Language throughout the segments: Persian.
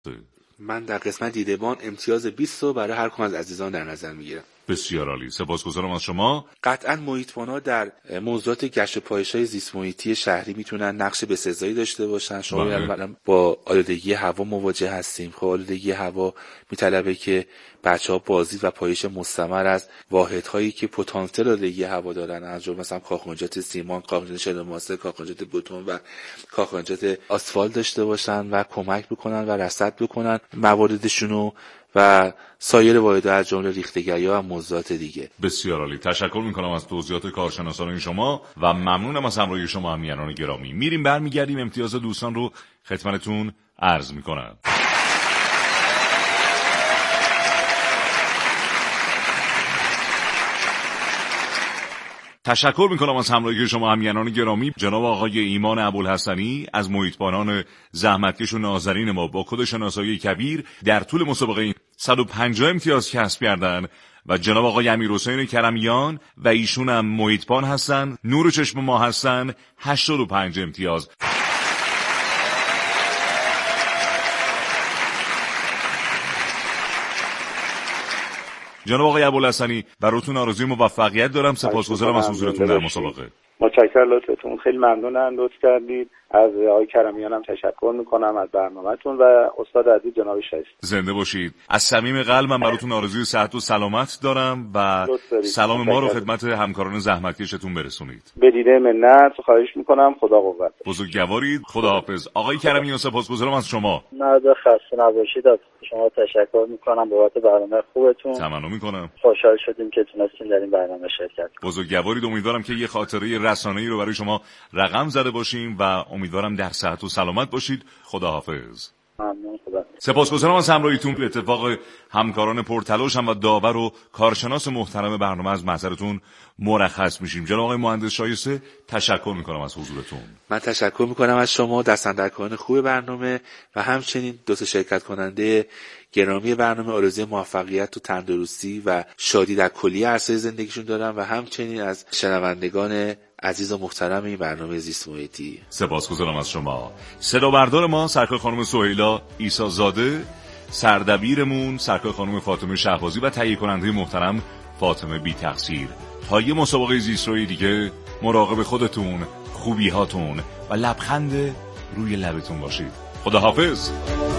من در قسمت دیدبان امتیاز 20 رو برای هر کدوم از عزیزان در نظر میگیرم. بسیار عالی، سپاسگزارم از شما. قطعاً محیط‌بان‌ها در موضوعات گشت و پایش‌های زیست محیطی شهری میتونن نقش بسزایی داشته باشن. شما الان با آلودگی هوا مواجه هستیم. خب آلودگی هوا میطلبه که بچه‌ها بازدید و پایش مستمر از واحدهایی که پتانسیل آلودگی هوا دارن، از جمله مثلا کارخانجات سیمان، کارخانجات شن‌وماسه، کارخانجات بتون و کارخانجات آسفالت داشته باشن و کمک بکنن و رصد بکنن مواردشونو و سایر واحدها از جمله ریختگی‌ها و موضوعات دیگه. بسیار عالی، تشکر میکنم از توضیحات کارشناسان شما و ممنونم از همراهی شما همیهنان گرامی. میریم برمیگردیم امتیاز دوستان رو خدمتتون عرض میکنم. تشکر میکنم از همراهی شما همیهنان گرامی. جناب آقای ایمان ابوالحسنی از محیط‌بانان زحمتکش و نازنین ما با کد شناسایی کبیر در طول مسابقه 150 امتیاز کسب کردن و جناب آقای امیرحسین کرمیان و ایشون هم محیط‌بان هستن، نور چشم ما هستن، 85 امتیاز. جناب آقای ابوالحسنی براتون آرزوی موفقیت دارم. سپاسگزارم از حضورتون در مسابقه. متشکرم، لطفتون خیلی ممنونم، لطف کردید. از آقای کرمیان هم تشکر میکنم از برنامه‌تون و استاد عزیز جناب شایسته. زنده باشید. از صمیم قلبم براتون آرزوی صحت و سلامت دارم و سلام ما رو خدمت همکاران زحمتکشتون برسونید. به دیده منت خواهش میکنم. خدا قوت. بزرگوارید. خداحافظ. آقای کرمیان سپاسگزارم از شما. نه خسته نباشید. از شما تشکر میکنم بابت برنامه خوبتون. تمنا میکنم. خوشحال شدیم که تونستیم در این برنامه شرکت کنیم. بزرگوارید. امیدوارم که یه خاطره رسانه‌ای رو برای شما رقم زده باشیم و امیدوارم در صحت و سلامت باشید. خداحافظ. ممنون. خدا. سپاسگزارم از همراهیتون. به اتفاق همکاران پرتلاشم و داور و کارشناس محترم برنامه از محضرتون مرخص میشیم. جناب آقای مهندس شایسته تشکر میکنم از حضورتون. من تشکر میکنم از شما، دست‌اندرکاران خوب برنامه و همچنین دو تا شرکت کننده گرامی برنامه. آرزوی موفقیت و تندرستی و شادی در کلیه عرصه زندگیشون دارم و همچنین از شنوندگان عزیز و محترم این برنامه زیست محیطی. سپاسگزارم از شما. صدا بردار ما سرکار خانم سهیلا عیسی زاده، سردبیرمون سرکار خانم فاطمه شهبازی و تهیه کننده محترم فاطمه بی تقصیر. تا یه مسابقه زیست‌روی دیگه مراقب خودتون، خوبی‌هاتون و لبخند روی لبتون باشید. خداحافظ.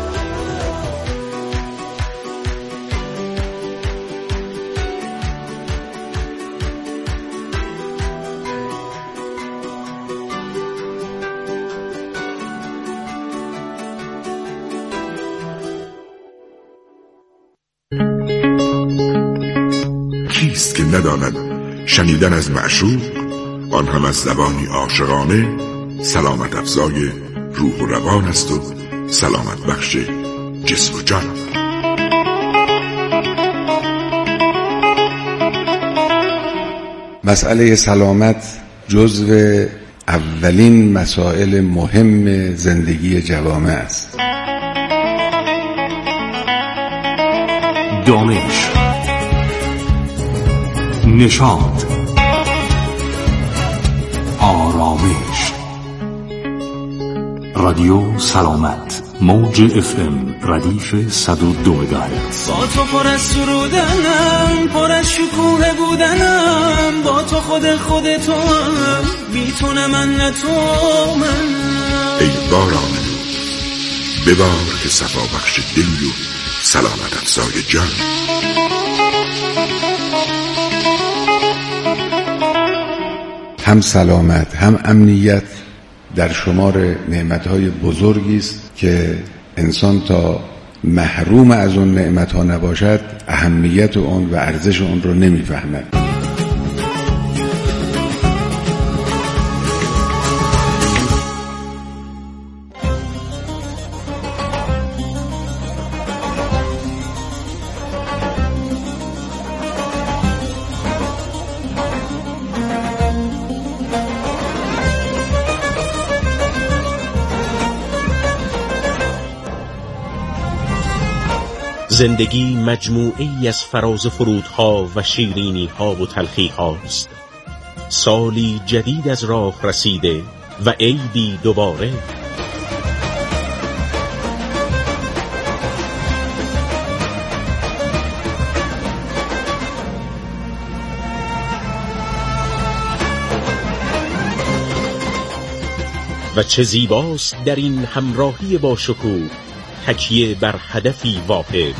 کیست که نداند شنیدن از معشوق، آن هم از زبانی عاشقانه، سلامت افزای روح و روان است و سلامت بخش جسم و جان. مسئله سلامت جزو اولین مسائل مهم زندگی جوامع است. دانش، نشاط، آرامش. رادیو سلامت، موج FM ردیف 102 مگاهرتز. با تو پر از سرودنم، پر از شکوه بودنم، با تو خودتو هم، میتونه من نه تو من. ای باران ببار که صفا بخش دل و سلامت افزای جان. هم سلامت هم امنیت در شمار نعمتهای بزرگی است که انسان تا محروم از اون نعمتها نباشد اهمیت اون و ارزش اون رو نمیفهمد. زندگی مجموعه‌ای از فراز و فرودها و شیرینی‌ها و تلخی‌هاست. سالی جدید از راه رسیده و عیدی دوباره. و چه زیباست در این همراهی با شکوه تکیه بر هدفی واحد.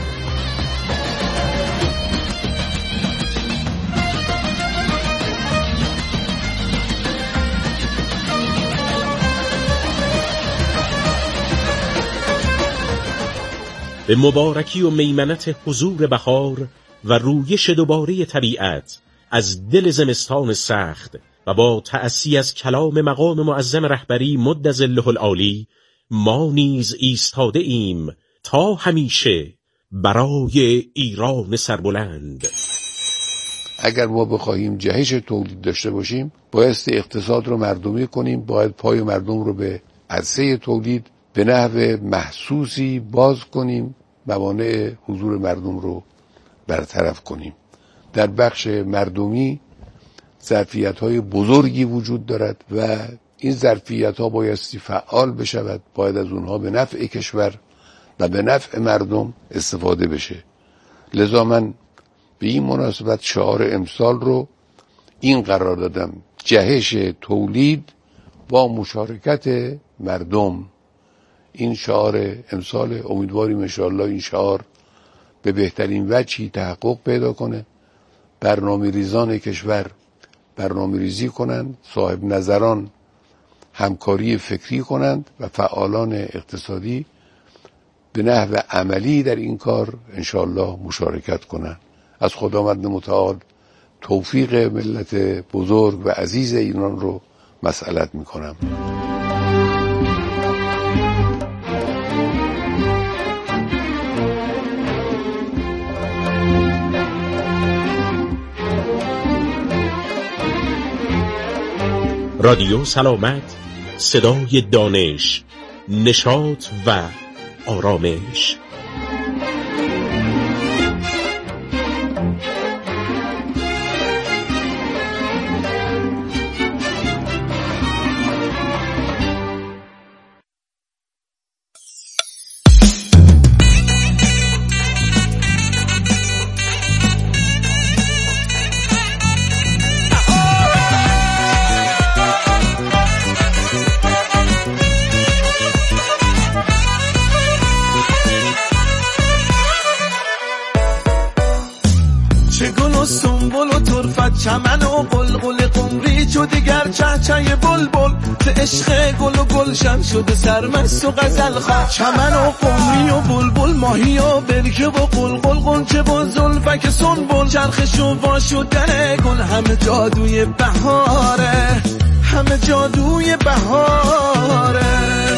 به مبارکی و میمنت حضور بهار و رویش دوباره طبیعت از دل زمستان سخت و با تأسی از کلام مقام معظم رهبری مد ظله العالی، ما نیز ایستاده ایم تا همیشه برای ایران سربلند. اگر ما بخواهیم جهش تولید داشته باشیم، بایستی اقتصاد رو مردمی کنیم، باید پای مردم رو به عرصه تولید به نحو محسوسی باز کنیم، موانع حضور مردم رو برطرف کنیم. در بخش مردمی ظرفیت‌های بزرگی وجود دارد و این ظرفیت‌ها بایستی فعال بشود، باید از اونها به نفع کشور و به نفع مردم استفاده بشه. لذا من به این مناسبت شعار امسال رو این قرار دادم: جهش تولید با مشارکت مردم. این شعار امسال، امیدواریم انشاءالله این شعار به بهترین وجهی تحقق پیدا کنه. برنامه‌ریزان کشور برنامه‌ریزی کنند، صاحب نظران همکاری فکری کنند و فعالان اقتصادی به نحو عملی در این کار انشاءالله مشارکت کنند. از خداوند متعال توفیق ملت بزرگ و عزیز ایران رو مسئلت میکنم. رادیو سلامت، صدای دانش، نشاط و آرامش. چمن و قلقل قمری چو دیگر چهچه بلبل ز عشق گل و گلشن شده سرمست و غزل خواه. چمن و قمری و بلبل، ماهی و برکه و قلقل، غنچه و زلفک سنبل، چرخش و وا شدن گل، همه جادوی بهاره، همه جادوی بهاره.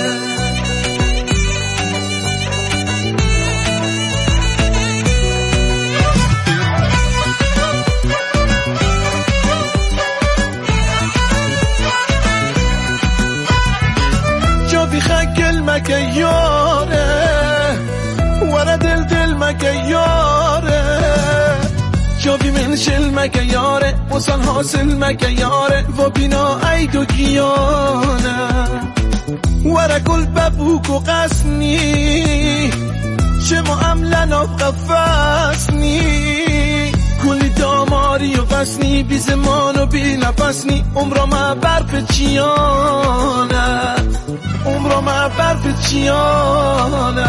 مکه یاره ورا دل مکه یاره، جابی من شل مکه یاره، وصل حاصل مکه یاره، و بینا ای دو گیانه ورا گل ببوک و قسنی، چه معاملن آف قفصنی، کلی داماری و قسنی، بی زمان و بی نفسنی، عمرا ما برف چیانه، عمرا ما برف چیانه.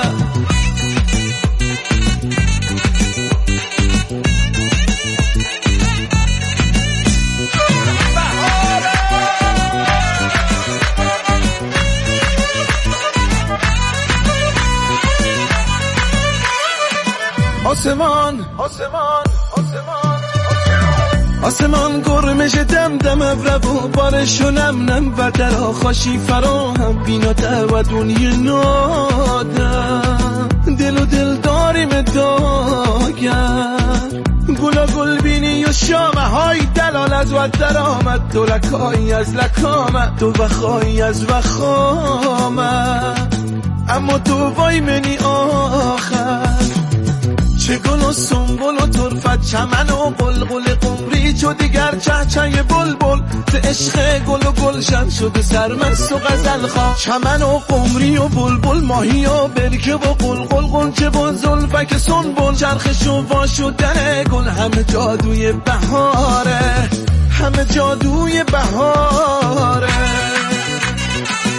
آسمان آسمان آسمان آسمان گرمش دم دم ابرو بارشو نم نم و در آخاشی فراهم بیناته و دنیا نادم، دل و دل داریم داگر، گلا گل بینی و شامه های دلال از و در آمد، دو لکایی از لکامت، دو وخایی از وخامت، اما تو وای منی آخر، چه گل و سنبل و طرفت، چمن و قلقل قمری چو دیگر چهچه بلبل، ز عشق گل و گلشن شده سرمست و غزل خواه. چمن و قمری و بلبل، ماهی و برکه و قلقل، غنچه و زلفک سنبل، چرخش و وا شدن گل، همه جادوی بهاره، همه جادوی بهاره.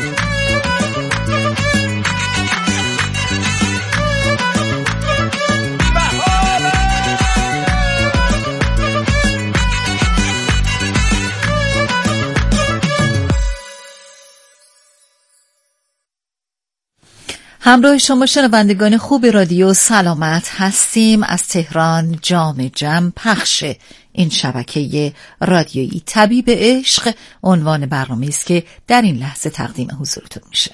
همراه شما شنوندگان خوب رادیو سلامت هستیم. از تهران جام جم پخش این شبکه رادیویی طبیب عشق عنوان برنامه است که در این لحظه تقدیم حضورتون میشه.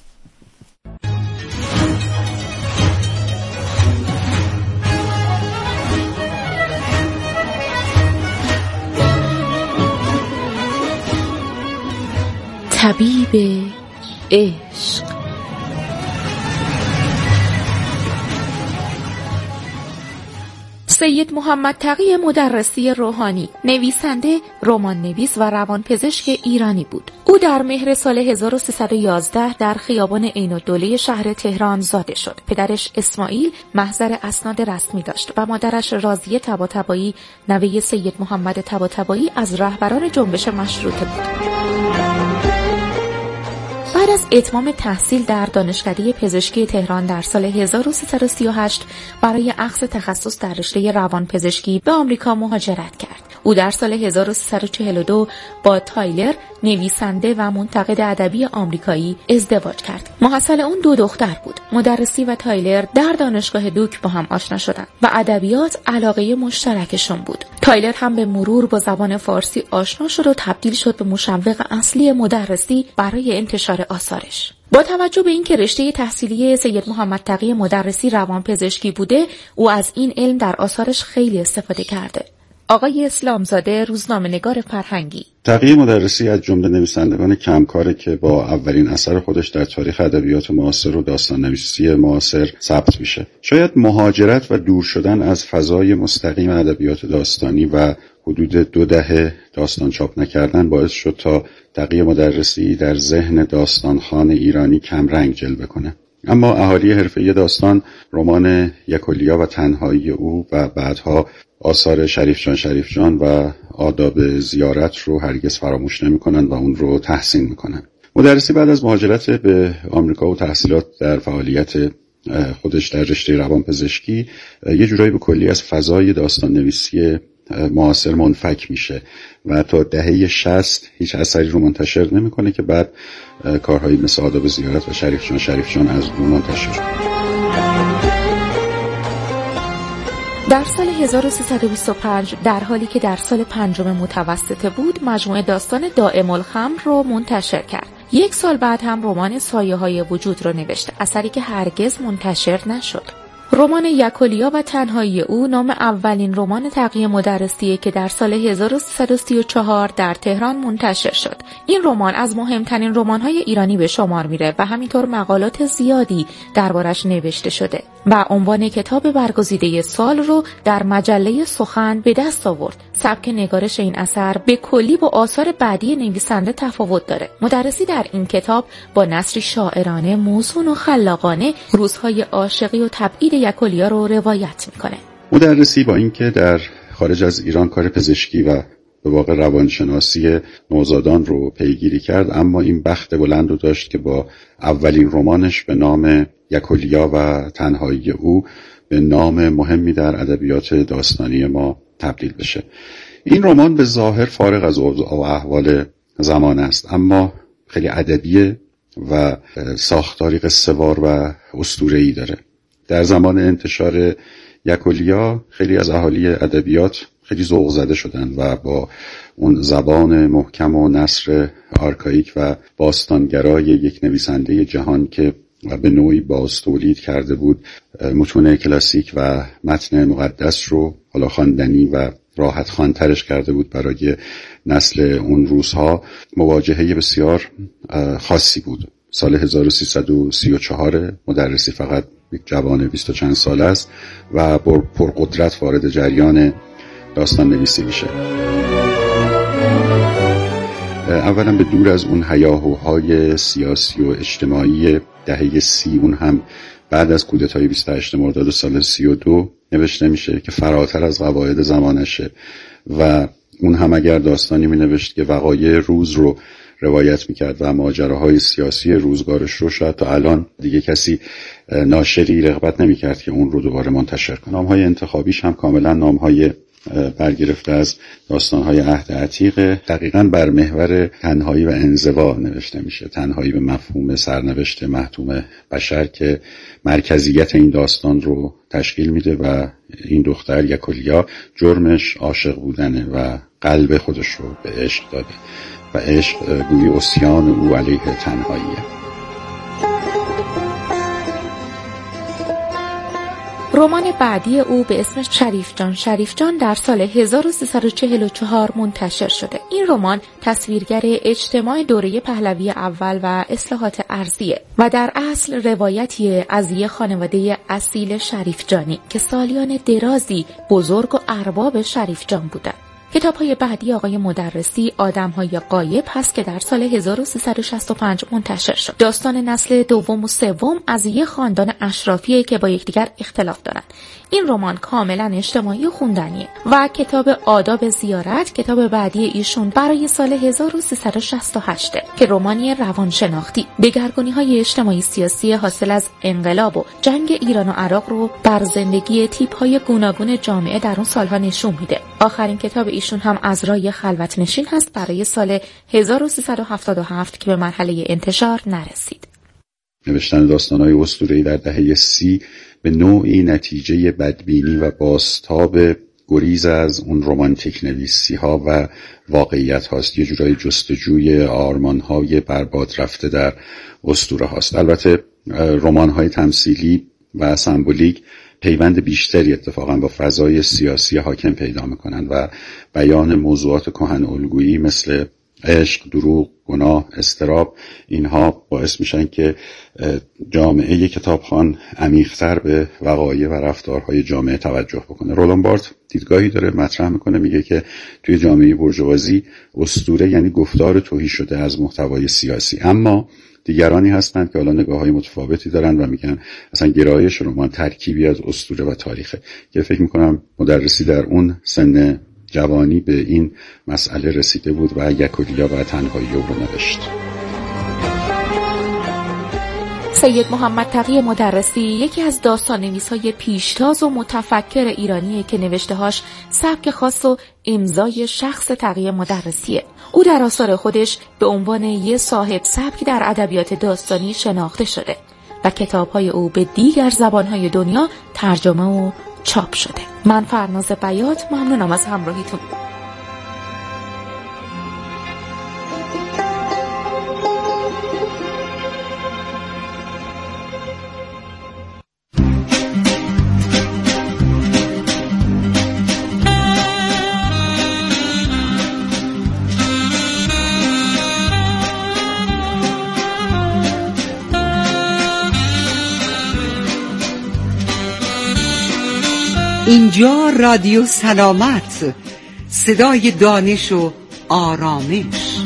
طبیب عشق. سید محمد تقی مدرسی روحانی نویسنده، رمان نویس و روانپزشک ایرانی بود. او در مهر سال 1311 در خیابان عین‌الدوله شهر تهران زاده شد. پدرش اسماعیل محضر اسناد رسمی داشت و مادرش راضیه طباطبایی نوه سید محمد طباطبایی از رهبران جنبش مشروطه بود. بعد از اتمام تحصیل در دانشکده پزشکی تهران در سال 1338 برای اخذ تخصص در رشته روانپزشکی به آمریکا مهاجرت کرد. او در سال 1342 با تایلر نویسنده و منتقد ادبی آمریکایی ازدواج کرد. محصل اون 2 دختر بود. مدرسی و تایلر در دانشگاه دوک با هم آشنا شدند و ادبیات علاقه مشترکشون بود. تایلر هم به مرور با زبان فارسی آشنا شد و تبدیل شد به مشوق اصلی مدرسی برای انتشار آثارش. با توجه به اینکه رشته تحصیلی سید محمد تقی مدرسی روانپزشکی بوده، او از این علم در آثارش خیلی استفاده کرده. آقای اسلامزاده، روزنامه‌نگار فرهنگی. تقی مدرسی از جمله نویسندگان کمکاره که با اولین اثر خودش در تاریخ ادبیات معاصر و داستان نویسی معاصر ثبت میشه. شاید مهاجرت و دور شدن از فضای مستقیم ادبیات داستانی و حدود 2 دهه داستان چاپ نکردن باعث شد تا تقی مدرسی در ذهن داستانخوان ایرانی کمرنگ جلوه کنه. اما اهالی حرفه‌ای داستان رمان یکولیا و تنهایی او و بعدها آثار شریف جان و آداب زیارت رو هرگز فراموش نمی‌کنند و اون رو تحسین می‌کنند. مدرسی بعد از مهاجرت به آمریکا و تحصیلات در فعالیت خودش در رشته روانپزشکی یه جورایی به کلی از فضای داستان نویسی معاصر منفک میشه و تا دهه 60 هیچ اثری رو منتشر نمی‌کنه که بعد کارهایی مثل آداب زیارت و شریف جان از اون منتشر شد. در سال 1325 در حالی که در سال 5 متوسطه بود، مجموعه داستان دائم الخمر رو منتشر کرد. 1 سال بعد هم رمان سایه‌های وجود رو نوشت، اثری که هرگز منتشر نشد. رمان یکولیا و تنهایی او نام اولین رمان تقی مدرسیه که در سال 1334 در تهران منتشر شد. این رمان از مهمترین رمان‌های ایرانی به شمار میره و همینطور مقالات زیادی دربارش نوشته شده و عنوان کتاب برگزیده سال رو در مجله سخن به دست آورد. سبک نگارش این اثر به کلی با آثار بعدی نویسنده تفاوت داره. مدرسی در این کتاب با نثری شاعرانه، موزون و خلاقانه روزهای عاشقی و تبعید یکولیا رو روایت میکنه. مدرسی با اینکه در خارج از ایران کار پزشکی و به واقع روانشناسی نوزادان رو پیگیری کرد، اما این بخت بلند رو داشت که با اولین رمانش به نام یکولیا و تنهایی او به نام مهمی در ادبیات داستانی ما تبدیل بشه. این رمان به ظاهر فارغ از اوضاع و احوال زمان است، اما خیلی ادبیه و ساختاری قصه‌وار و اسطوره‌ای داره. در زمان انتشار یکولیا خیلی از اهالی ادبیات خیلی ذوق زده شدن و با اون زبان محکم و نثر آرکائیک و باستانگرای یک نویسنده جهان که به نوعی باز تولید کرده بود متون کلاسیک و متن مقدس رو حالا خواندنی و راحت خوانترش کرده بود برای نسل اون روزها، مواجهه بسیار خاصی بود. سال 1334 مدرسی فقط یک جوان 20 و چند ساله است و پرقدرت وارد جریان داستان نویسی میشه. اولا به دور از اون هیاهوهای سیاسی و اجتماعی دهه 30، اون هم بعد از کودتای 28 مرداد سال 32 نوشته میشه که فراتر از قواعد زمانشه و اون هم اگر داستانی می نوشت که وقایع روز رو روایت میکرد و ماجراهای سیاسی روزگارش رو، شاید تا الان دیگه کسی ناشری رغبت نمیکرد که اون رو دوباره منتشر کنه. نامهای انتخابیش هم کاملا نامهای برگرفته از داستان‌های عهد عتیق، دقیقاً بر محور تنهایی و انزوا نوشته میشه. تنهایی به مفهوم سرنوشت محتوم بشر که مرکزیت این داستان رو تشکیل میده و این دختر یکولیا جرمش عاشق بودنه و قلب خودش رو به عشق داده و عشق گویی عصیان او علیه تنهاییه. رمان بعدی او به اسم شریف جان در سال 1344 منتشر شده. این رمان تصویرگر اجتماع دوره پهلوی اول و اصلاحات ارضیه و در اصل روایتی از یک خانواده اصیل شریف جانی که سالیان درازی بزرگ و ارباب شریف جان بودند. کتاب‌های بعدی آقای مدرسی آدم‌های غایب هست که در سال 1365 منتشر شد. داستان نسل دوم و سوم از یک خاندان اشرافیه که با یکدیگر اختلاف دارند. این رمان کاملا اجتماعی و خوندنیه. و کتاب آداب زیارت کتاب بعدی ایشون برای سال 1368 که رمانی روانشناختی دگرگونی‌های اجتماعی سیاسی حاصل از انقلاب و جنگ ایران و عراق رو بر زندگی تیپ‌های گوناگون جامعه در اون سالها نشون میده. آخرین کتاب ایشون هم از رای خلوت نشین هست برای سال 1377 که به مرحله انتشار نرسید. نوشتن داستان‌های اسطوره‌ای در دهه 30 به نوعی نتیجه بدبینی و بازتاب گریز از اون رمانتیک نویسی‌ها و واقعیت هاست. یه جورای جستجوی آرمان‌های برباد رفته در اسطوره هاست. البته رمان‌های تمثیلی و سمبولیک پیوند بیشتری اتفاقا با فضای سیاسی حاکم پیدا میکنن و بیان موضوعات کهن الگویی مثل عشق، دروغ، گناه، اضطراب، اینها باعث میشن که جامعه کتابخوان عمیق‌تر به وقایع و رفتارهای جامعه توجه بکنه. رولان بارت دیدگاهی داره مطرح میکنه، میگه که توی جامعه بورژوازی اسطوره یعنی گفتار تهی شده از محتوای سیاسی، اما دیگرانی هستند که حالا نگاه‌های متفاوتی دارن و میگن اصلا گرایش رمان ترکیبی از اسطوره و تاریخه، که فکر میکنم مدرسی در اون سن جوانی به این مسئله رسیده بود و یکولیا و تنهایی رو نوشت. سید محمد تقی مدرسی یکی از داستان‌نویس‌های پیشتاز و متفکر ایرانیه که نوشته‌هاش سبک خاص و امضای شخص تقی مدرسیه. او در آثار خودش به عنوان یه صاحب سبک در ادبیات داستانی شناخته شده و کتاب‌های او به دیگر زبان‌های دنیا ترجمه و چاپ شده. من فرناز بیات ممنونم از همراهیتون. اینجا رادیو سلامت، صدای دانش و آرامش.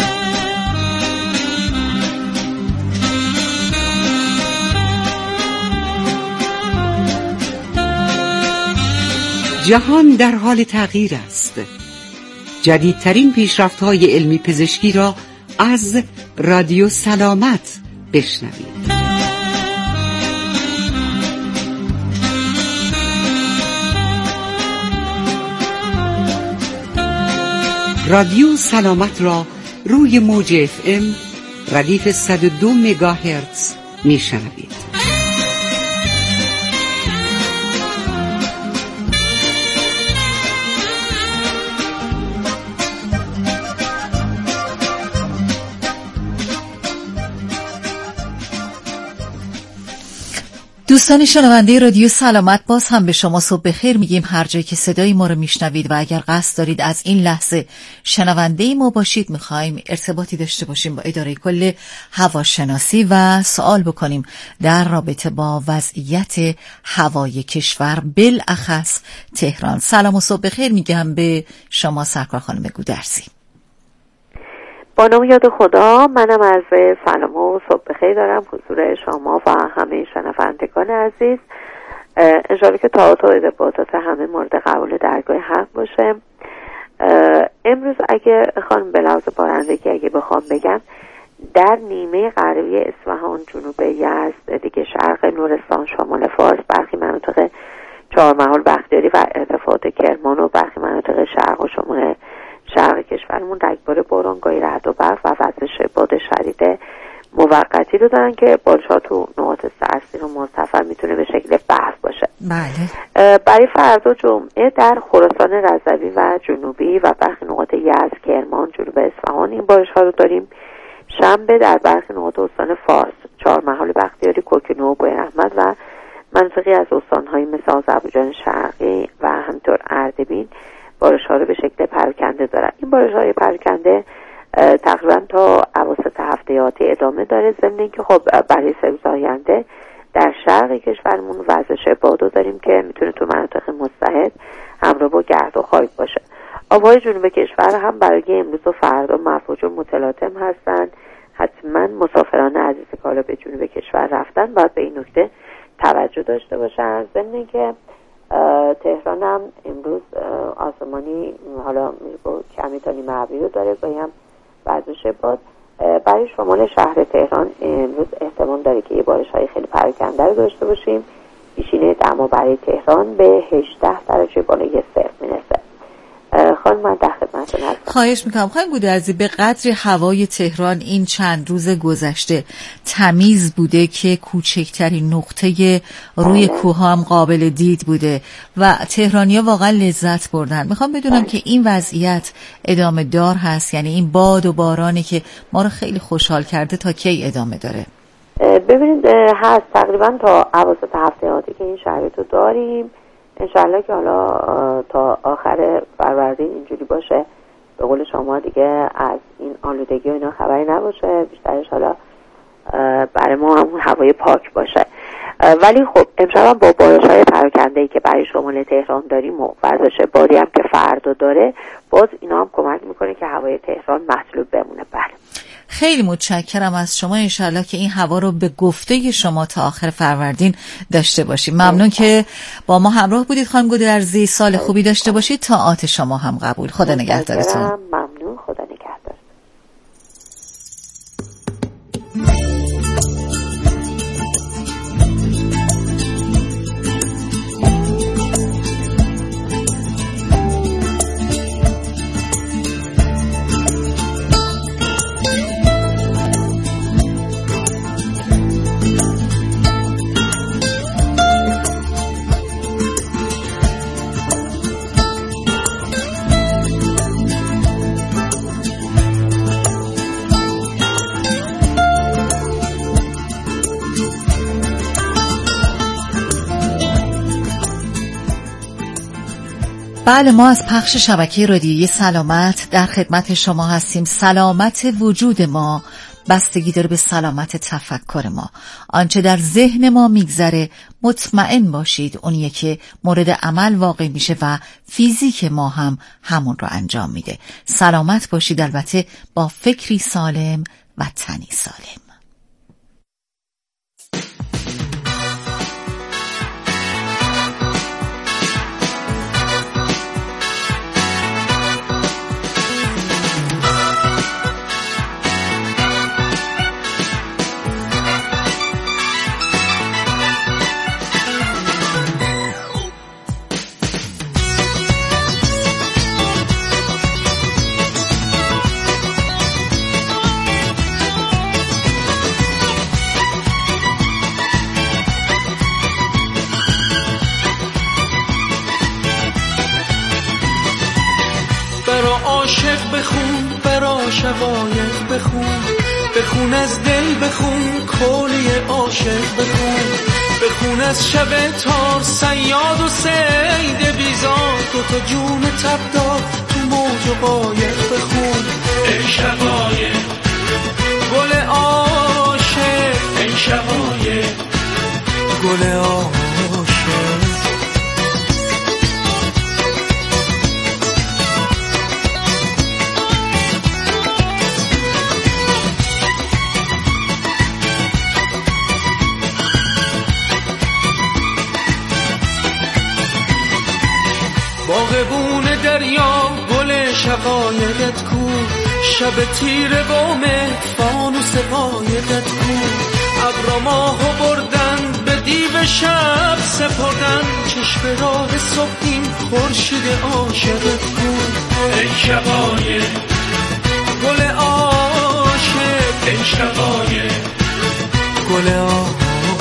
جهان در حال تغییر است. جدیدترین پیشرفت‌های علمی پزشکی را از رادیو سلامت بشنوید. رادیو سلامت را روی موج FM ردیف 102 مگاهرتز میشنوید. دوستان شنونده رادیو سلامت، باز هم به شما صبح بخیر میگیم هر جایی که صدای ما رو میشنوید، و اگر قصد دارید از این لحظه شنونده ما باشید، میخوایم ارتباطی داشته باشیم با اداره کل هواشناسی و سوال بکنیم در رابطه با وضعیت هوای کشور، بالاخص تهران. سلام و صبح بخیر میگم به شما سرکار خانم گودرزی. با نام یاد خدا، منم از سلام و صبح بخیر دارم حضور شما و همه شنوندگان عزیز. انشاءالله که تعاطف و ارتباطات همه مورد قبول درگاه حق باشه. امروز اگه خانم به لحاظ بارندگی اگه بخوام بگم، در نیمه غربی اصفهان، جنوب یزد، دیگه شرق لرستان، شمال فارس، برخی مناطق چهارمحال بختیاری و ارتفاعات کرمان و برخی مناطق شرق و شمال شرق کشورمون رگبار بارانگاهی، رعد و برق و وزش باد شدید موقتی رو دارن که بارش‌ها تو نقاط سرسیر و مرتفع میتونه به شکل برف باشه. بله. برای فردا جمعه در خراسان رضوی و جنوبی و برخی نقاط یزد، کرمان، جنوب اصفهان این بارش‌ها رو داریم. شنبه در برخی نقاط استان فارس، چهارمحال بختیاری، کوکنو و بویراحمد و مناطقی از استان‌های مثل آذربایجان شرقی و همینطور اردبیل بارش‌ها رو به شکل پراکنده دارن. این بارش‌های پراکنده تقریبا تا اواسط هفته آتی ادامه داره، ضمن اینکه خب برای 3 روز آینده در شرق کشورمون وزش بادو داریم که میتونه تو مناطق مستحد همراه با گرد و خاک باشه. آبهای جنوب کشور هم برای امروز و فردا مفعوج و متلاطم هستن. حتما مسافران عزیز که حالا به جنوب کشور رفتن باید به این نکته توجه داشته باشن. ضمن اینکه تهران هم امروز آسمانی حالا کمی تا نیمه ابری رو داره با هم وزش باد. برای شمال شهر تهران امروز احتمال داره که یه بارش‌های خیلی پراکنده رو داشته باشیم. پیشینه دما برای تهران به 18 درجه بالای صفر میرسه. خانم من در خدمتتون هستم. خواهش میکنم خانم گودرزی، به قدر هوای تهران این چند روز گذشته تمیز بوده که کوچکترین نقطه روی کوه هم قابل دید بوده و تهرانی‌ها واقعا لذت بردن. میخوام بدونم که این وضعیت ادامه دار هست، یعنی این باد و بارانی که ما رو خیلی خوشحال کرده تا کی ادامه داره؟ ببینید هست تقریبا تا اواسط هفته آتی که این شرایط رو داریم. انشالله که حالا تا آخر فروردین اینجوری باشه، به قول شما دیگه از این آلودگی و اینا خبری نباشه، بیشترش حالا برای ما همون هوای پاک باشه. ولی خب امشب با بارش‌های پراکنده‌ای که برای شمال تهران داریم و وزش بادی هم که فردا داره، باز اینا هم کمک میکنه که هوای تهران مطلوب بمونه. بله خیلی متشکرم از شما. انشالله که این هوا رو به گفته شما تا آخر فروردین داشته باشیم. ممنون که با ما همراه بودید خانم گودرزی. سال خوبی داشته باشید. طاعات شما هم قبول. خدا نگهدارتون. ممنون. خدا نگهدار. بله، ما از پخش شبکه رادیویی سلامت در خدمت شما هستیم. سلامت وجود ما بستگی داره به سلامت تفکر ما. آنچه در ذهن ما میگذره مطمئن باشید اونیه که مورد عمل واقع میشه و فیزیک ما هم همون رو انجام میده. سلامت باشید، البته با فکری سالم و تنی سالم. شقایق بخون از دل، بخون کلی عاشق بخون از شب تار صیاد و صید بیزار، دوتا جون تبدار تو موج و قایق بخون. ای شقایق گل عاشق، ای شقایق گل عاشق. باغبون دریا گل شقایقت کو، شب تیره و مهر فانوس قایقت کو. ابر ماهو بردن به دیو به شب سپردن چشم راه صبحیم خورشید عاشقت کن ای شقایق گل عاشق ای شقایق گل عاشق.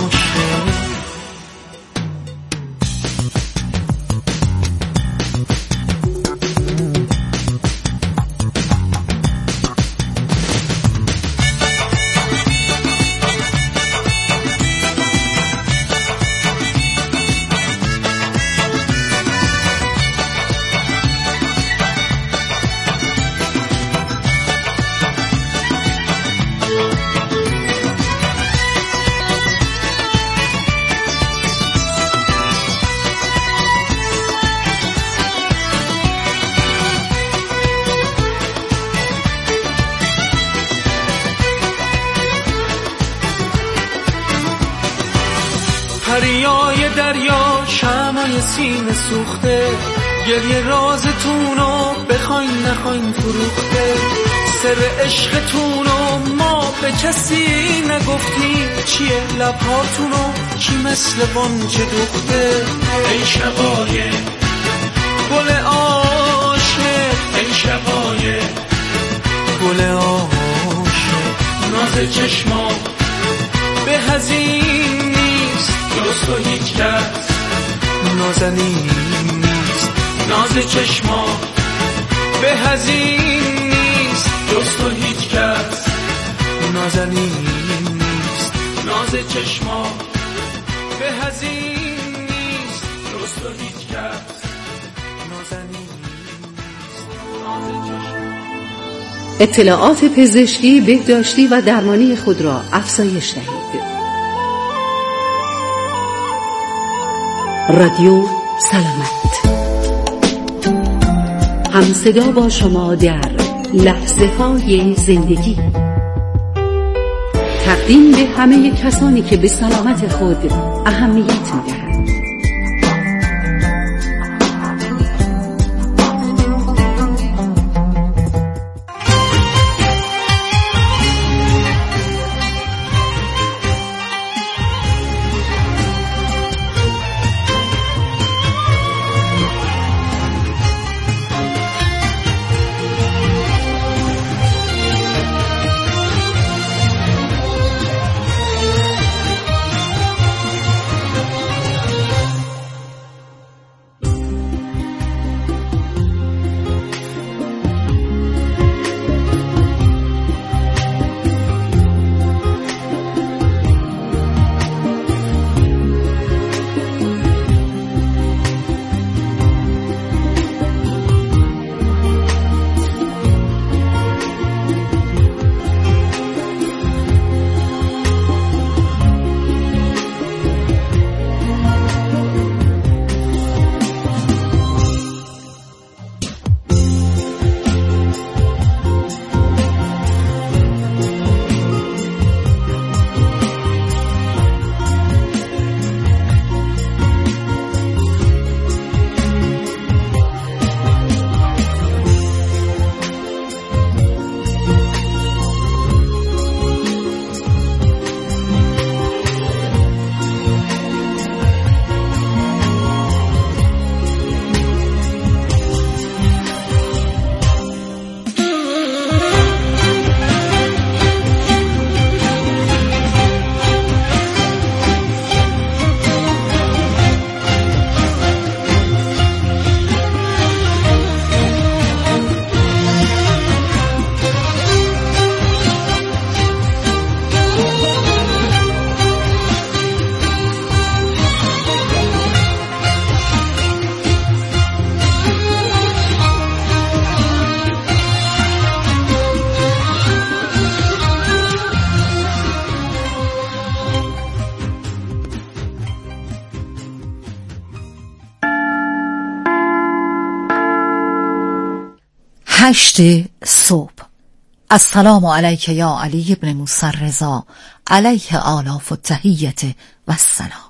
دریای دریا شمعای سینه سوخته گریه رازتونو بخواین نخواین فروخته سر عشقتونو ما به کسی نگفتیم چیه لبهاتونو کی مثل بانجه دوخته ای شقایق گل عاشق ای شقایق گل عاشق ناز چشما به هزین دوست و هیچ کس نازنین نیست ناز چشما به هزین نیست دوست و هیچ کس نازنین نیست ناز چشما به هزین نیست دوست و هیچ کس نازنین نیست ناز چشما. اطلاعات پزشکی، بهداشتی و درمانی خود را افزایش دهید. رادیو سلامت، همصدا با شما در لحظه های زندگی. تقدیم به همه کسانی که به سلامت خود اهمیت می‌دهند. هشت صبح. السلام علیک یا علی ابن موسی الرضا علیه آلاف التحیت و السلام.